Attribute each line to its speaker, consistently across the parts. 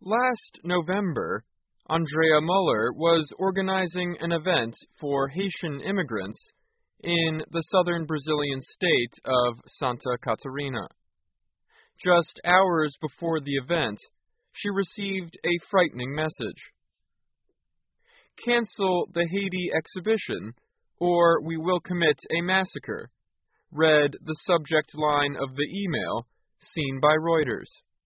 Speaker 1: Last November, Andrea Muller was organizing an event for Haitian immigrants in the southern Brazilian state of Santa Catarina. Just hours before the event, she received a frightening message. "Cancel the Haiti exhibition, or we will commit a massacre," read the subject line of the email seen by Reuters.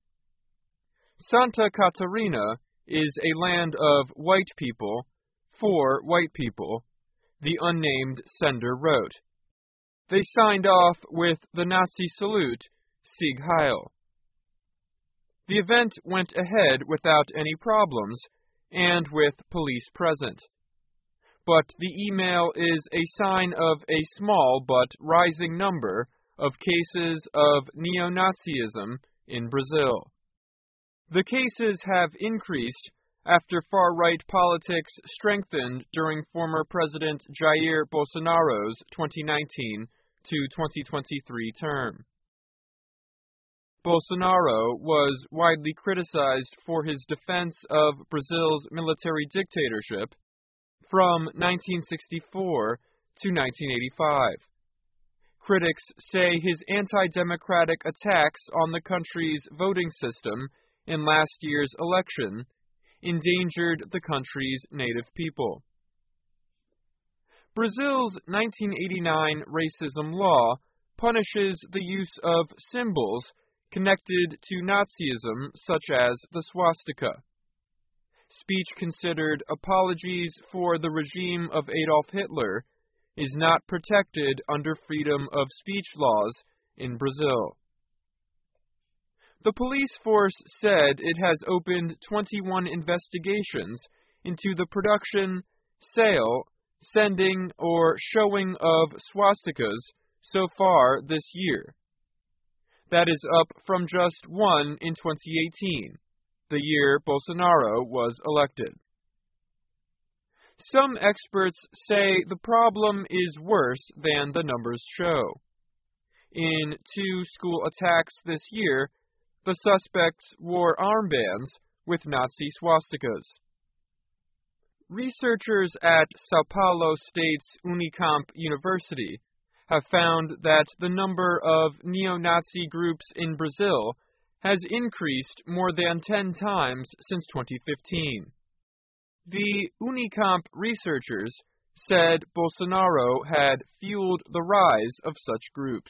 Speaker 1: Santa Catarina is a land of white people for white people, the unnamed sender wrote. They signed off with the Nazi salute, Sieg Heil. The event went ahead without any problems and with police present. But the email is a sign of a small but rising number of cases of neo-Nazism in Brazil. The cases have increased after far-right politics strengthened during former President Jair Bolsonaro's 2019 to 2023 term. Bolsonaro was widely criticized for his defense of Brazil's military dictatorship from 1964 to 1985. Critics say his anti-democratic attacks on the country's voting system in last year's election endangered the country's native people. Brazil's 1989 racism law punishes the use of symbols connected to Nazism, such as the swastika. Speech considered apologies for the regime of Adolf Hitler is not protected under freedom of speech laws in Brazil. The police force said it has opened 21 investigations into the production, sale, sending, or showing of swastikas so far this year. That is up from just one in 2018, the year Bolsonaro was elected. Some experts say the problem is worse than the numbers show. In 2 school attacks this year, the suspects wore armbands with Nazi swastikas. Researchers at São Paulo State's Unicamp University have found that the number of neo-Nazi groups in Brazil has increased more than 10 times since 2015. The Unicamp researchers said Bolsonaro had fueled the rise of such groups.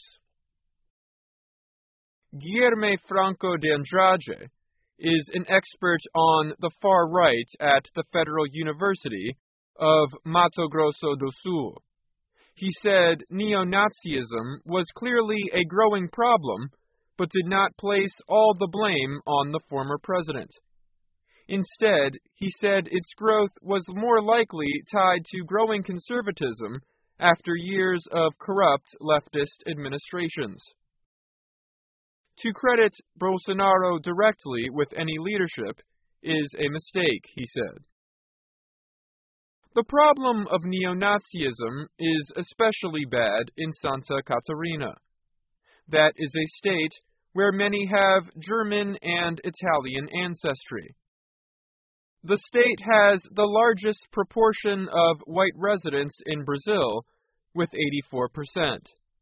Speaker 1: Guilherme Franco de Andrade is an expert on the far right at the Federal University of Mato Grosso do Sul. He said neo-Nazism was clearly a growing problem, but did not place all the blame on the former president. Instead, he said its growth was more likely tied to growing conservatism after years of corrupt leftist administrations. To credit Bolsonaro directly with any leadership is a mistake, he said. The problem of neo-Nazism is especially bad in Santa Catarina. That is a state where many have German and Italian ancestry. The state has the largest proportion of white residents in Brazil, with 84%.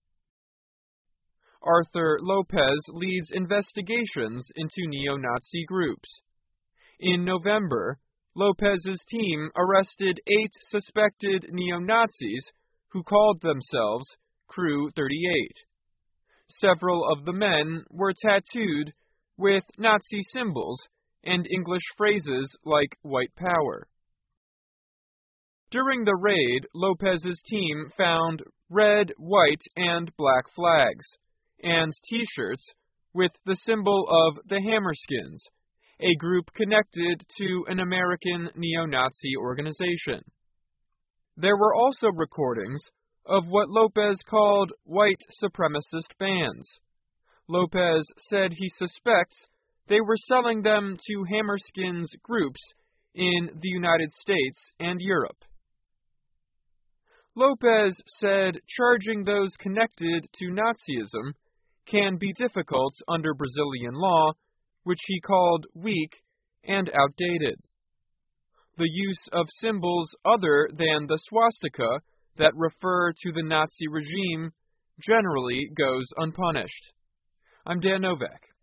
Speaker 1: Arthur Lopes leads investigations into neo-Nazi groups. In November, Lopez's team arrested 8 suspected neo-Nazis who called themselves Crew 38. Several of the men were tattooed with Nazi symbols and English phrases like white power. During the raid, Lopez's team found red, white, and black flags and T-shirts with the symbol of the Hammerskins, a group connected to an American neo-Nazi organization. There were also recordings of what Lopes called white supremacist bands. Lopes said he suspects they were selling them to Hammerskins groups in the United States and Europe. Lopes said charging those connected to Nazism can be difficult under Brazilian law, which he called weak and outdated. The use of symbols other than the swastika that refer to the Nazi regime generally goes unpunished. I'm Dan Novak.